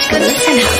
करो सना।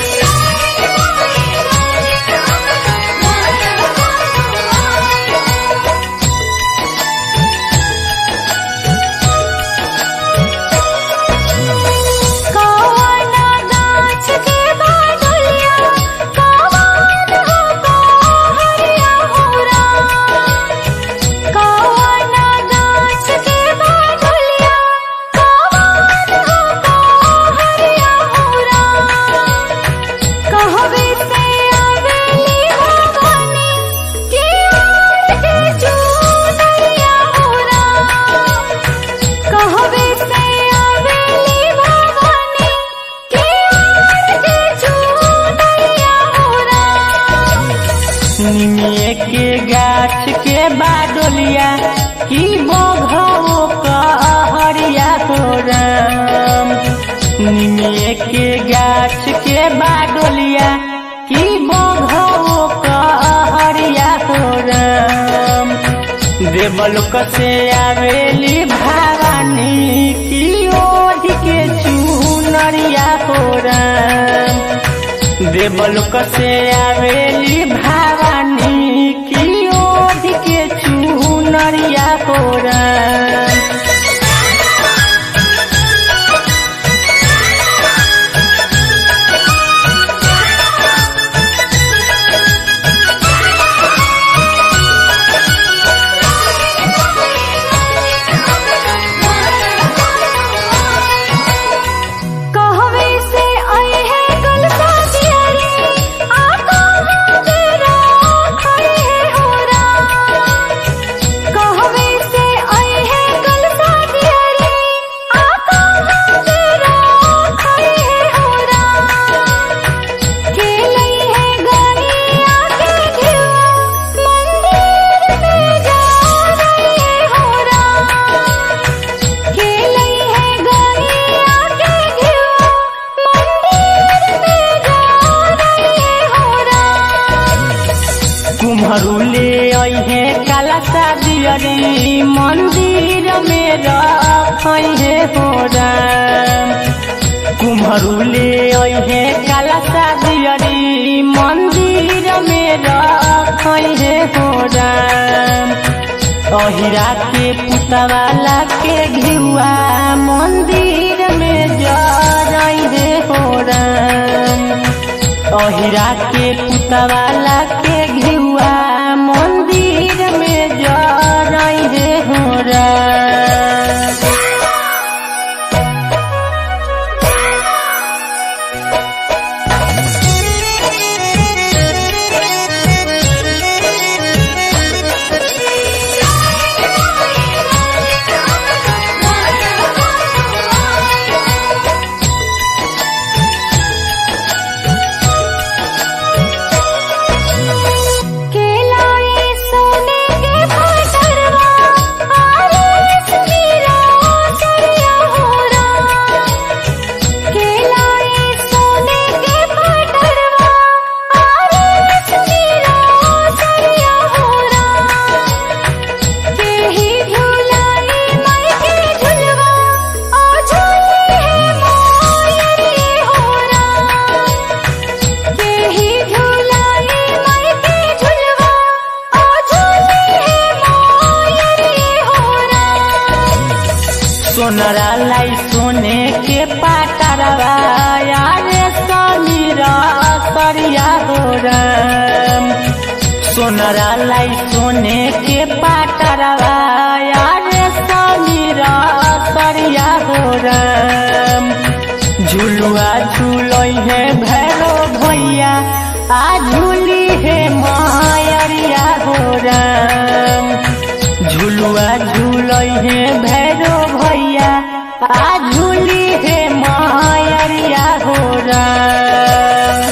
निमिये के गाछ के बाडोलिया की बघो कहरिया हो राम। निमिये के गाछ के बाडोलिया की बघो कहरिया हो राम। देवलोक से आवेली भवानी की ओढ़ के चुनरिया हो राम। देवलोक से आवेली भवानी की ओढ़ के चुनरिया हो राम। कुम्हरुले अहे कलशा दियरी मंदिर में रखे हो राम। कुम्हरुले अहे कलशा दियरी मंदिर में रखे हो राम। अहिरा के पुतवाला के घिउआ मंदिर में जरई हो राम। अहिरा के पुतवाला के घिउआ मंदिर में जरई हो राम। सोनरा लाई सोने के पाटरवा यारे समीरा करिया हो राम। सोनरा लाई सोने के पाटरवा यारे समीरा करिया हो राम। झुलुआ झूलई है भैरो भैया आ झूली है मायरिया हो राम। झुलुआ झूलई है भैरो भैया आ झूली है मायरिया हो राम।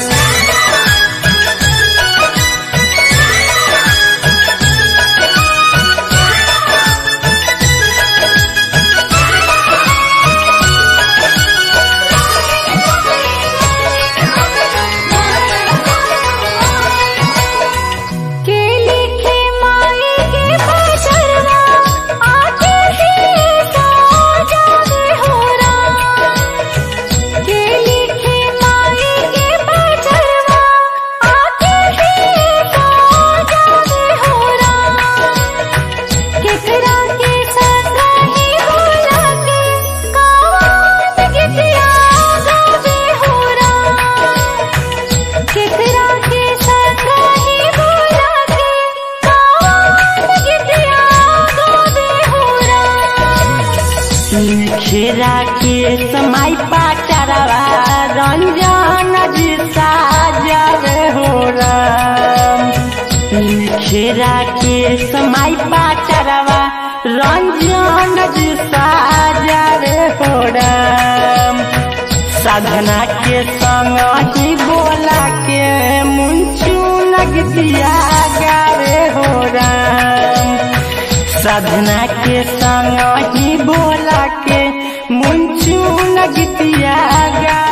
रंजन जी साजावे हो राम। साधना के संग ही बोला के मुंचुन गीतिया गावे हो राम। साधना के संग ही बोला के मुंचुन गीतिया गावे।